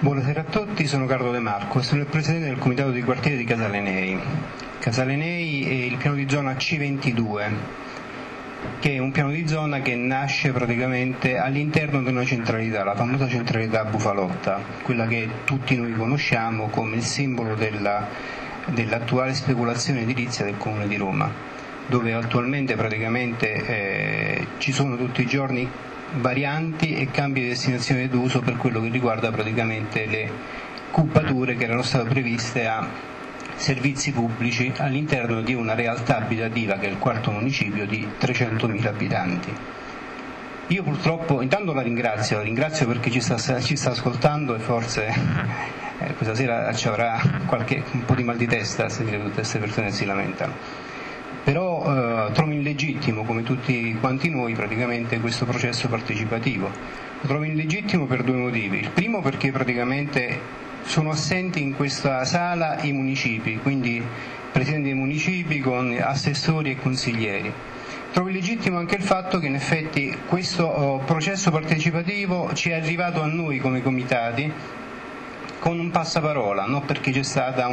Buonasera a tutti, sono Carlo De Marco e sono il presidente del comitato di quartiere di Casale Nei. Casale Nei è il piano di zona C22, che è un piano di zona che nasce praticamente all'interno di una centralità, la famosa centralità Bufalotta, quella che tutti noi conosciamo come il simbolo dell'attuale speculazione edilizia del Comune di Roma, dove attualmente praticamente ci sono tutti i giorni varianti e cambi di destinazione d'uso per quello che riguarda praticamente le cubature che erano state previste a servizi pubblici all'interno di una realtà abitativa che è il quarto municipio di 300.000 abitanti. Io purtroppo, intanto la ringrazio perché ci sta ascoltando e forse questa sera ci avrà un po' di mal di testa a sentire tutte queste persone che si lamentano. Però trovo illegittimo, come tutti quanti noi, praticamente questo processo partecipativo. Lo trovo illegittimo per due motivi. Il primo perché praticamente sono assenti in questa sala i municipi, quindi presidenti dei municipi con assessori e consiglieri. Trovo illegittimo anche il fatto che in effetti questo processo partecipativo ci è arrivato a noi come comitati con un passaparola, non perché c'è stata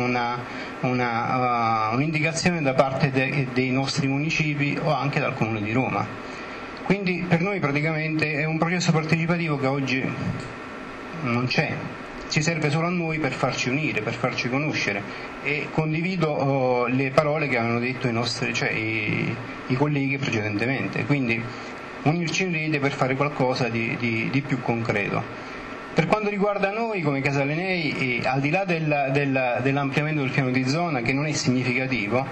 un'indicazione da parte dei nostri municipi o anche dal Comune di Roma. Quindi per noi praticamente è un processo partecipativo che oggi non c'è, ci serve solo a noi per farci unire, per farci conoscere, e condivido le parole che avevano detto i colleghi precedentemente, quindi unirci in rete per fare qualcosa di più concreto. Per quanto riguarda noi come Casale Nei, al di là dell'ampliamento del piano di zona, che non è significativo,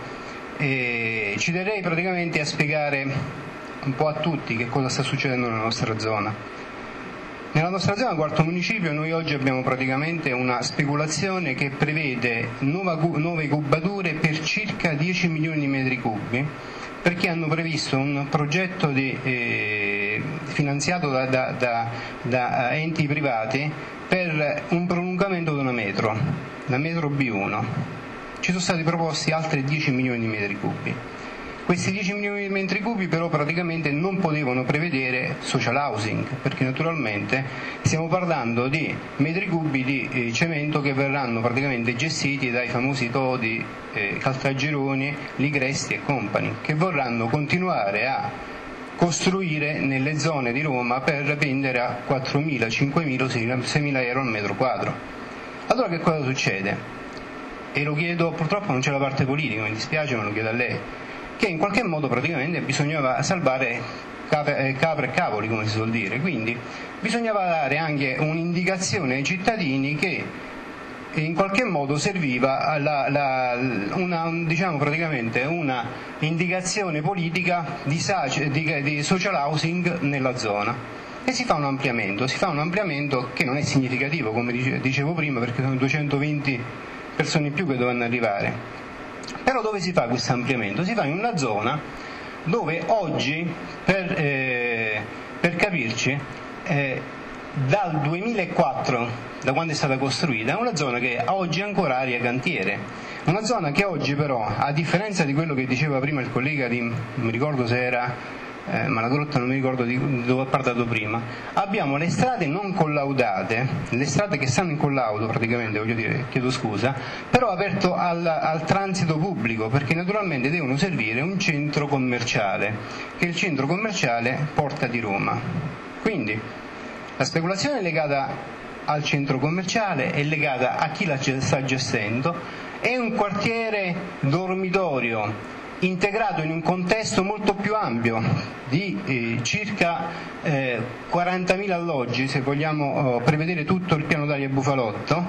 ci terrei praticamente a spiegare un po' a tutti che cosa sta succedendo nella nostra zona. Nella nostra zona, quarto municipio, noi oggi abbiamo praticamente una speculazione che prevede nuove cubature per circa 10 milioni di metri cubi, perché hanno previsto un progetto finanziato da enti privati per un prolungamento di una metro, la metro B1. Ci sono stati proposti altri 10 milioni di metri cubi. Questi 10 milioni di metri cubi però praticamente non potevano prevedere social housing, perché naturalmente stiamo parlando di metri cubi di cemento che verranno praticamente gestiti dai famosi Todi, Caltagironi, Ligresti e compagni, che vorranno continuare a costruire nelle zone di Roma per vendere a 4.000, 5.000, 6.000 euro al metro quadro. Allora che cosa succede? E lo chiedo, purtroppo non c'è la parte politica, mi dispiace, ma lo chiedo a lei, che in qualche modo praticamente bisognava salvare capre e cavoli, come si suol dire, quindi bisognava dare anche un'indicazione ai cittadini che in qualche modo serviva praticamente una indicazione politica di social housing nella zona, e si fa un ampliamento che non è significativo, come dicevo prima, perché sono 220 persone in più che dovranno arrivare. Però dove si fa questo ampliamento? Si fa in una zona dove oggi, per capirci, dal 2004, da quando è stata costruita, è una zona che oggi è ancora area cantiere, una zona che oggi però, a differenza di quello che diceva prima il collega non mi ricordo se era Malagrotta, non mi ricordo di dove ha parlato prima, abbiamo le strade non collaudate, le strade che stanno in collaudo praticamente, chiedo scusa, però aperto al transito pubblico, perché naturalmente devono servire un centro commerciale, che è il centro commerciale Porta di Roma. Quindi la speculazione è legata al centro commerciale, è legata a chi la sta gestendo, è un quartiere dormitorio integrato in un contesto molto più ampio di circa 40.000 alloggi, se vogliamo prevedere tutto il piano d'aria Bufalotta,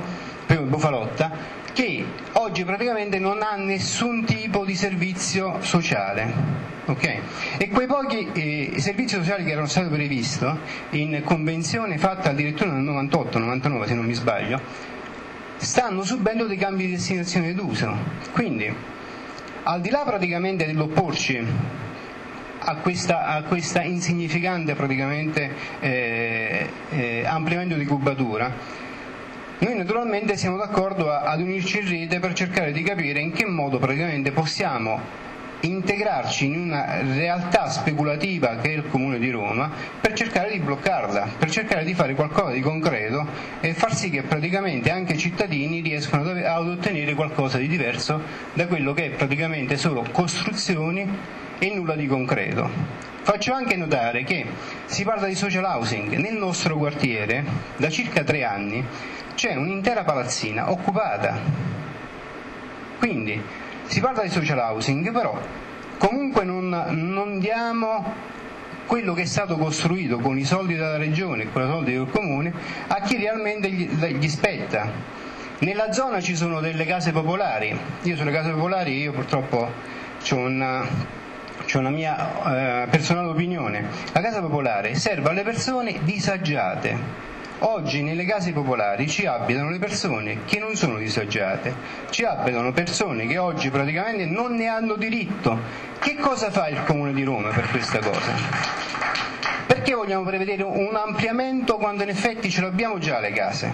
che oggi praticamente non ha nessun tipo di servizio sociale. Okay? E quei pochi servizi sociali che erano stati previsti in convenzione fatta addirittura nel 98-99, se non mi sbaglio, stanno subendo dei cambi di destinazione d'uso. Quindi, al di là praticamente dell'opporci a questa insignificante praticamente ampliamento di cubatura, noi naturalmente siamo d'accordo ad unirci in rete per cercare di capire in che modo praticamente possiamo integrarci in una realtà speculativa che è il Comune di Roma per cercare di bloccarla, per cercare di fare qualcosa di concreto e far sì che praticamente anche i cittadini riescano ad ottenere qualcosa di diverso da quello che è praticamente solo costruzioni e nulla di concreto. Faccio anche notare che si parla di social housing. Nel nostro quartiere da circa 3 anni c'è un'intera palazzina occupata, quindi si parla di social housing, però comunque non diamo quello che è stato costruito con i soldi della regione e con i soldi del comune a chi realmente gli spetta. Nella zona ci sono delle case popolari. Io sulle case popolari purtroppo c'ho una mia personale opinione. La casa popolare serve alle persone disagiate. Oggi nelle case popolari ci abitano le persone che non sono disagiate, ci abitano persone che oggi praticamente non ne hanno diritto. Che cosa fa il Comune di Roma per questa cosa? Perché vogliamo prevedere un ampliamento quando in effetti ce l'abbiamo già le case?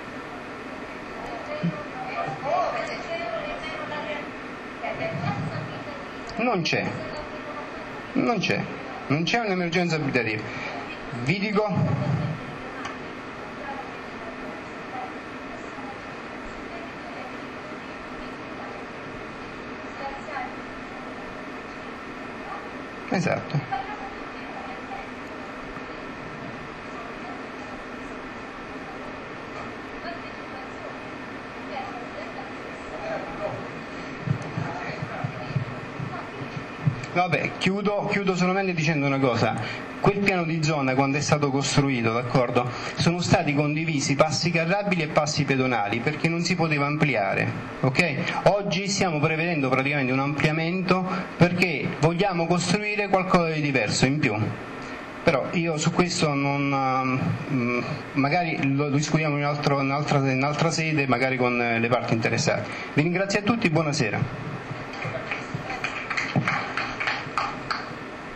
Non c'è un'emergenza abitativa. Vi dico, esatto. Vabbè, chiudo solamente dicendo una cosa. Quel piano di zona, quando è stato costruito, d'accordo, sono stati condivisi passi carrabili e passi pedonali perché non si poteva ampliare, ok? Oggi stiamo prevedendo praticamente un ampliamento perché vogliamo costruire qualcosa di diverso in più. Però io su questo magari lo discutiamo in un'altra sede, magari con le parti interessate. Vi ringrazio a tutti, buonasera.